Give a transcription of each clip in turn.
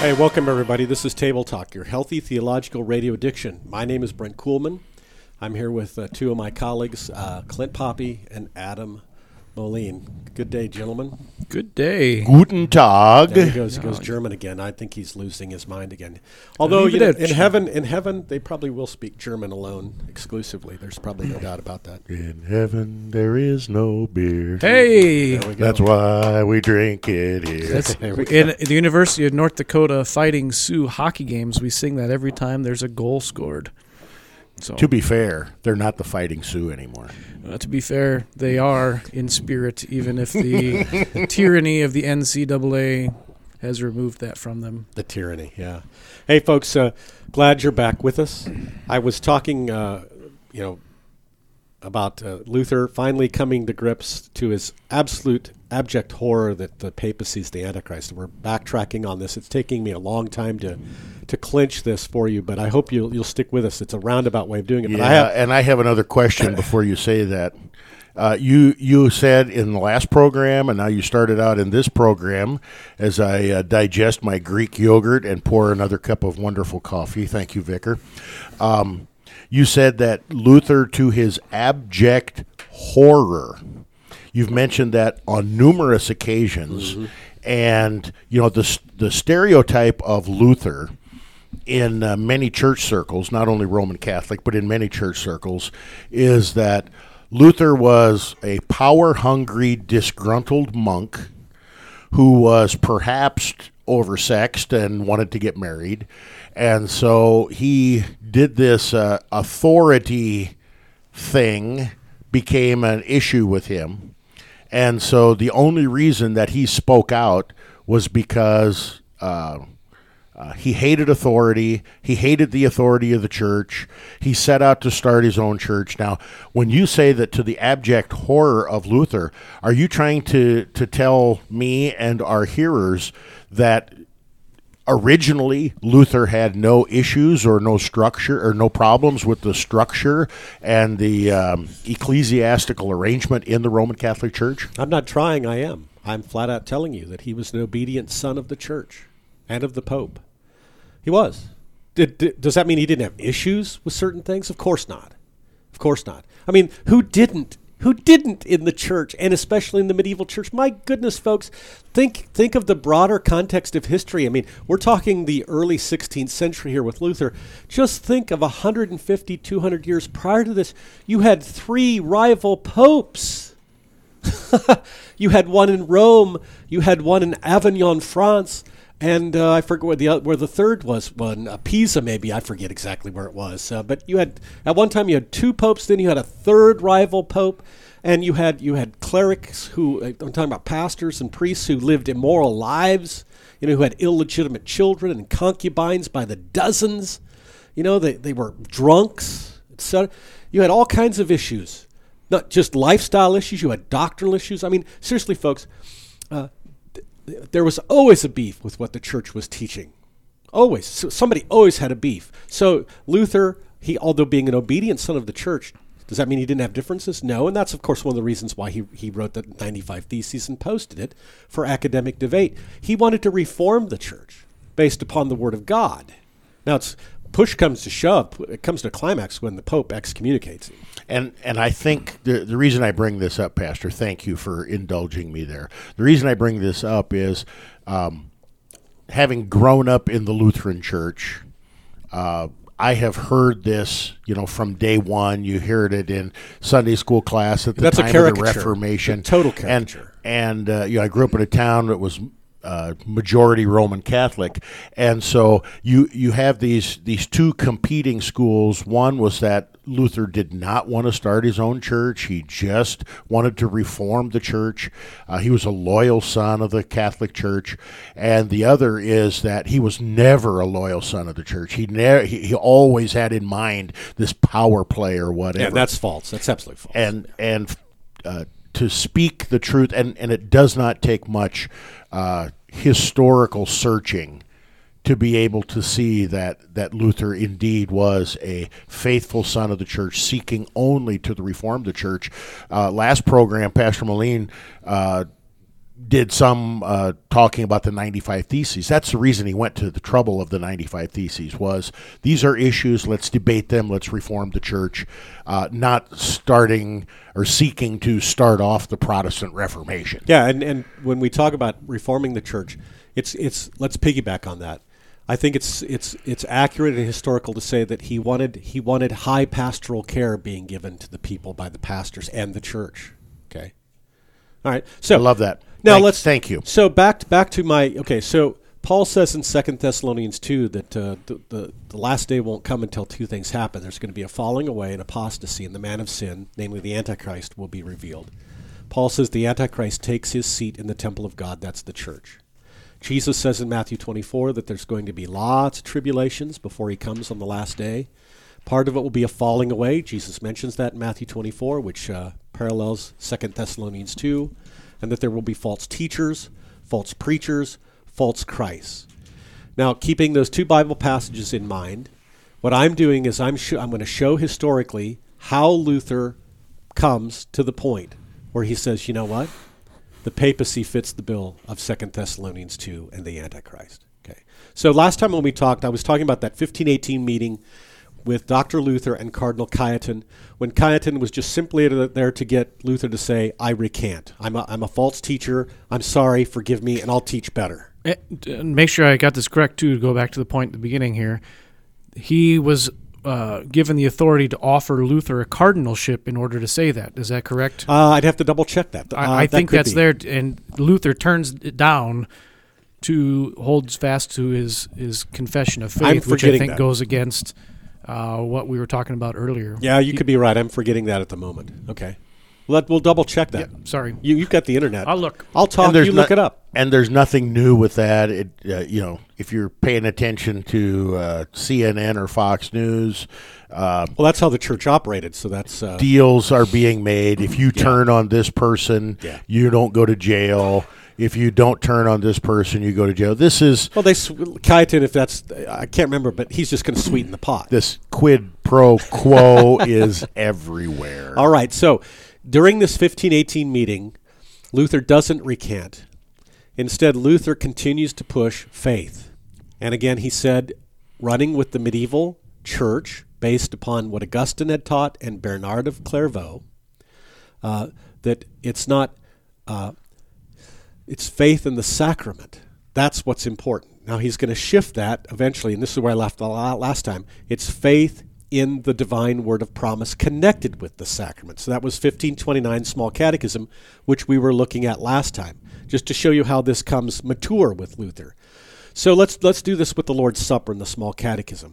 Hey, welcome everybody. This is Table Talk, your healthy theological radio addiction. My name is Brent Kuhlman. I'm here with two of my colleagues, Clint Poppy and Adam Moline. Good day, gentlemen. Good day. Guten Tag. There he goes. He goes German again. I think he's losing his mind again. Although in heaven, they probably will speak German alone exclusively. There's probably no doubt about that. In heaven there is no beer. Hey, There we go. That's why we drink it here. that's There we go. in the University of North Dakota Fighting Sioux hockey games. We sing that every time there's a goal scored. So, To be fair, they're not the Fighting Sioux anymore. to be fair, they are in spirit, even if the tyranny of the NCAA has removed that from them. The tyranny, yeah. Hey, folks, glad you're back with us. I was talking, about Luther finally coming to grips to his absolute abject horror that the papacy is the Antichrist. We're backtracking on this. It's taking me a long time to clinch this for you, but I hope you'll stick with us. It's a roundabout way of doing it. But I have another question before you say that. You said in the last program, and now you started out in this program, as I digest my Greek yogurt and pour another cup of wonderful coffee. Thank you, Vicar. You said that Luther, to his abject horror, you've mentioned that on numerous occasions, and the stereotype of Luther in many church circles, not only Roman Catholic, but in many church circles, is that Luther was a power-hungry, disgruntled monk who was perhaps oversexed and wanted to get married. And so he did this authority thing, became an issue with him. And so the only reason that he spoke out was because he hated authority. He hated the authority of the church. He set out to start his own church. Now, when you say that to the abject horror of Luther, are you trying to tell me and our hearers that originally Luther had no issues or no structure or no problems with the structure and the ecclesiastical arrangement in the Roman Catholic Church? I'm not trying, I am. I'm flat out telling you that he was an obedient son of the church and of the Pope. He was. Does that mean he didn't have issues with certain things? Of course not. Of course not. I mean, who didn't? Who didn't in the church, and especially in the medieval church? My goodness, folks, think of the broader context of history. I mean, we're talking the early 16th century here with Luther. Just think of 150, 200 years prior to this. You had 3 rival popes. You had one in Rome. You had one in Avignon, France. And I forget where the third was. One, Pisa, maybe. I forget exactly where it was. But you had at one time you had 2 popes. Then you had a third rival pope, and you had clerics who I'm talking about pastors and priests who lived immoral lives. Who had illegitimate children and concubines by the dozens. They were drunks, etc. You had all kinds of issues, not just lifestyle issues. You had doctrinal issues. I mean, seriously, folks. There was always a beef with what the church was teaching. Always. So somebody always had a beef. So Luther, although being an obedient son of the church, does that mean he didn't have differences? No, and that's, of course, one of the reasons why he wrote the 95 Theses and posted it for academic debate. He wanted to reform the church based upon the Word of God. Now, push comes to shove. It comes to a climax when the Pope excommunicates him. And I think the reason I bring this up, Pastor, thank you for indulging me there. The reason I bring this up is having grown up in the Lutheran Church, I have heard this, from day one. You heard it in Sunday school class at the time of the Reformation. It's a total caricature. And I grew up in a town that was majority Roman Catholic, and so you have these 2 competing schools. One was that Luther did not want to start his own church. He just wanted to reform the church. He was a loyal son of the Catholic Church. And the other is that he was never a loyal son of the church. He always had in mind this power play or whatever. Yeah, that's false. That's absolutely false. And to speak the truth, and it does not take much historical searching to be able to see that Luther indeed was a faithful son of the church, seeking only to reform the church. Last program, Pastor Moline did some talking about the 95 Theses. That's the reason he went to the trouble of the 95 Theses, was these are issues, let's debate them, let's reform the church, not starting or seeking to start off the Protestant Reformation. Yeah, and when we talk about reforming the church, it's let's piggyback on that. I think it's accurate and historical to say that he wanted high pastoral care being given to the people by the pastors and the church. Okay. All right. So I love that. Now thank you. So back to my okay. So Paul says in 2 Thessalonians 2 that the last day won't come until two things happen. There's going to be a falling away and apostasy, and the man of sin, namely the Antichrist, will be revealed. Paul says the Antichrist takes his seat in the temple of God. That's the church. Jesus says in Matthew 24 that there's going to be lots of tribulations before he comes on the last day. Part of it will be a falling away. Jesus mentions that in Matthew 24, which parallels 2 Thessalonians 2, and that there will be false teachers, false preachers, false Christs. Now, keeping those two Bible passages in mind, what I'm doing is I'm going to show historically how Luther comes to the point where he says, you know what? The papacy fits the bill of 2 Thessalonians 2 and the Antichrist. Okay. So last time when we talked, I was talking about that 1518 meeting with Dr. Luther and Cardinal Cajetan, when Cajetan was just simply there to get Luther to say, I recant. I'm a false teacher. I'm sorry. Forgive me, and I'll teach better. And make sure I got this correct, too, to go back to the point at the beginning here. He was given the authority to offer Luther a cardinalship in order to say that. Is that correct? I'd have to double-check that. I think that's there, and Luther turns it down to holds fast to his confession of faith, which I think goes against what we were talking about earlier. Yeah, you could be right. I'm forgetting that at the moment. Okay. We'll double-check that. Yeah, sorry. You've got the internet. I'll look. I'll talk. You look it up. And there's nothing new with that. If you're paying attention to CNN or Fox News, well, that's how the church operated. So that's deals are being made. If you turn on this person, you don't go to jail. If you don't turn on this person, you go to jail. This is Cajetan. If that's I can't remember, but he's just going to sweeten the pot. This quid pro quo is everywhere. All right. So during this 1518 meeting, Luther doesn't recant. Instead, Luther continues to push faith. And again, he said, running with the medieval church based upon what Augustine had taught and Bernard of Clairvaux, that it's not, it's faith in the sacrament. That's what's important. Now, he's going to shift that eventually, and this is where I left last time. It's faith in the divine word of promise connected with the sacrament. So that was 1529 Small Catechism, which we were looking at last time, just to show you how this comes mature with Luther. So let's do this with the Lord's Supper in the Small Catechism.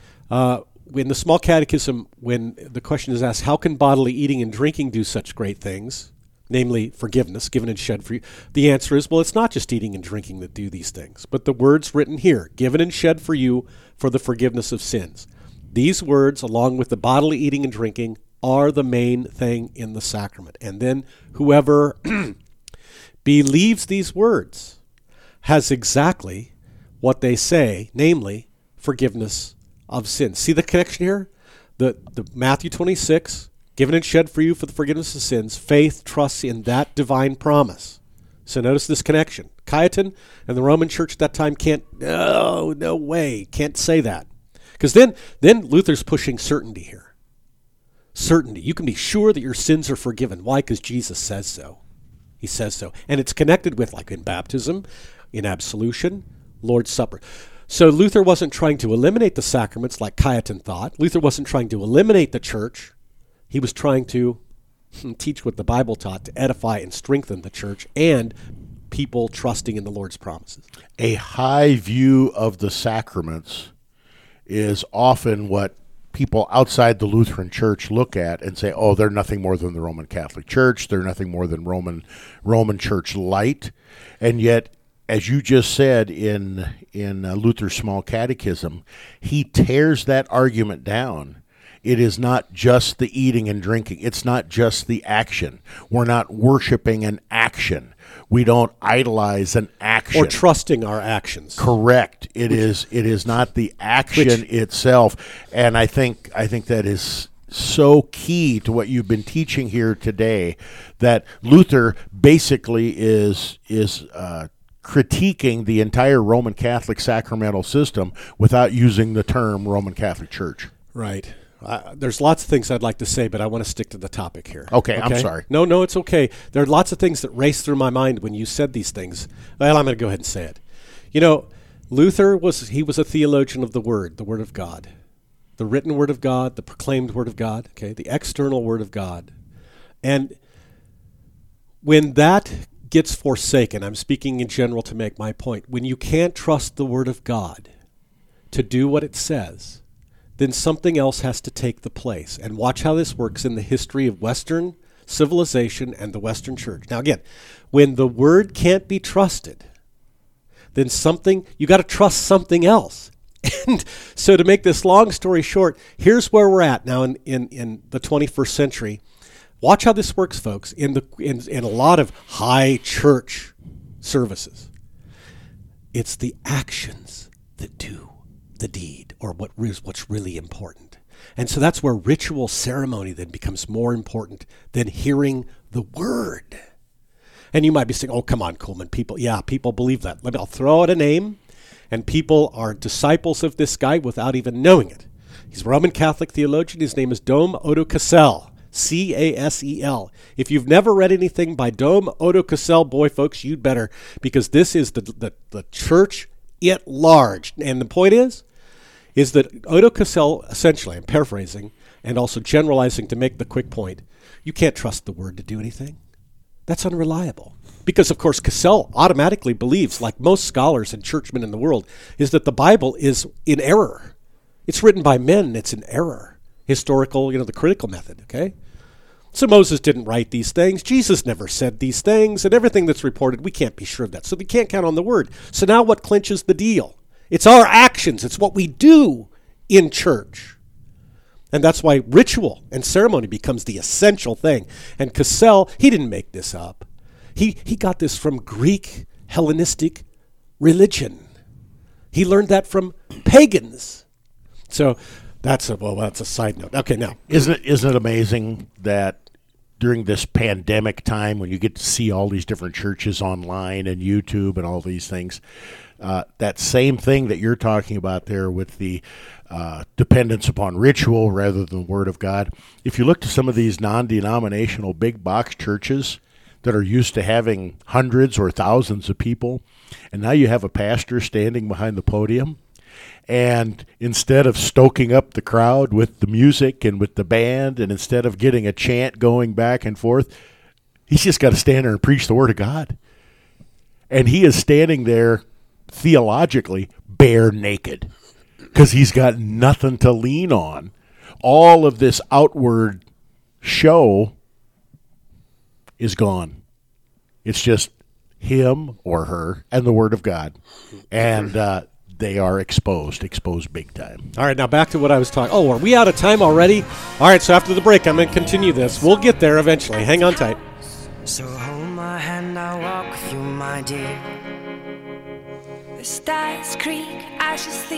In the Small Catechism, when the question is asked, how can bodily eating and drinking do such great things, namely forgiveness given and shed for you, the answer is, well, it's not just eating and drinking that do these things, but the words written here, given and shed for you for the forgiveness of sins. These words, along with the bodily eating and drinking, are the main thing in the sacrament. And then whoever believes these words has exactly what they say, namely forgiveness of sins. See the connection here? The Matthew 26, given and shed for you for the forgiveness of sins, faith trusts in that divine promise. So notice this connection. Cajetan and the Roman Church at that time no way, can't say that. Because then Luther's pushing certainty here. Certainty. You can be sure that your sins are forgiven. Why? Because Jesus says so. He says so. And it's connected with, like in baptism, in absolution, Lord's Supper. So Luther wasn't trying to eliminate the sacraments like Cajetan thought. Luther wasn't trying to eliminate the church. He was trying to teach what the Bible taught, to edify and strengthen the church and people trusting in the Lord's promises. A high view of the sacraments is often what people outside the Lutheran Church look at and say, oh, they're nothing more than the Roman Catholic Church. They're nothing more than Roman Church light. And yet, as you just said in Luther's Small Catechism, he tears that argument down. It is not just the eating and drinking. It's not just the action. We're not worshiping an action. We don't idolize an action. Or trusting our actions. Correct. It is not the action itself. And I think that is so key to what you've been teaching here today, that Luther basically is critiquing the entire Roman Catholic sacramental system without using the term Roman Catholic Church. Right. There's lots of things I'd like to say, but I want to stick to the topic here. Okay, I'm sorry. No, it's okay. There are lots of things that race through my mind when you said these things. Well, I'm going to go ahead and say it. You know, Luther was a theologian of the Word of God. The written Word of God, the proclaimed Word of God, okay, the external Word of God. And when that gets forsaken, I'm speaking in general to make my point, when you can't trust the Word of God to do what it says, then something else has to take the place. And watch how this works in the history of Western civilization and the Western Church. Now again, when the Word can't be trusted, then you got to trust something else. And so to make this long story short, here's where we're at now in the 21st century. Watch how this works, folks, in a lot of high church services. It's the actions that do the deed, or what's really important. And so that's where ritual ceremony then becomes more important than hearing the word. And you might be saying, oh, come on, Coleman, people believe that. I'll throw out a name, and people are disciples of this guy without even knowing it. He's a Roman Catholic theologian. His name is Dom Odo Cassel, Casel. If you've never read anything by Dom Odo Cassel, boy, folks, you'd better, because this is the church at large. And the point is that Odo Cassel, essentially, I'm paraphrasing and also generalizing to make the quick point, you can't trust the word to do anything. That's unreliable. Because, of course, Cassel automatically believes, like most scholars and churchmen in the world, is that the Bible is in error. It's written by men, it's in error. Historical, the critical method, okay? So Moses didn't write these things. Jesus never said these things. And everything that's reported, we can't be sure of that. So we can't count on the word. So now what clinches the deal? It's our actions. It's what we do in church. And that's why ritual and ceremony becomes the essential thing. And Cassel, he didn't make this up. He got this from Greek Hellenistic religion. He learned that from pagans. So that's a side note. Okay, now. Isn't it amazing that during this pandemic time, when you get to see all these different churches online and YouTube and all these things, that same thing that you're talking about there with the dependence upon ritual rather than the Word of God, if you look to some of these non-denominational big box churches that are used to having hundreds or thousands of people, and now you have a pastor standing behind the podium, and instead of stoking up the crowd with the music and with the band, and instead of getting a chant going back and forth, he's just got to stand there and preach the Word of God. And he is standing there theologically bare naked because he's got nothing to lean on. All of this outward show is gone. It's just him or her and the Word of God. And they are exposed big time. All right, now back to what I was talking. Oh, are we out of time already? All right, so after the break, I'm going to continue this. We'll get there eventually. Hang on tight. So hold my hand, I'll walk with you, my dear. The stars creak, I should sleep.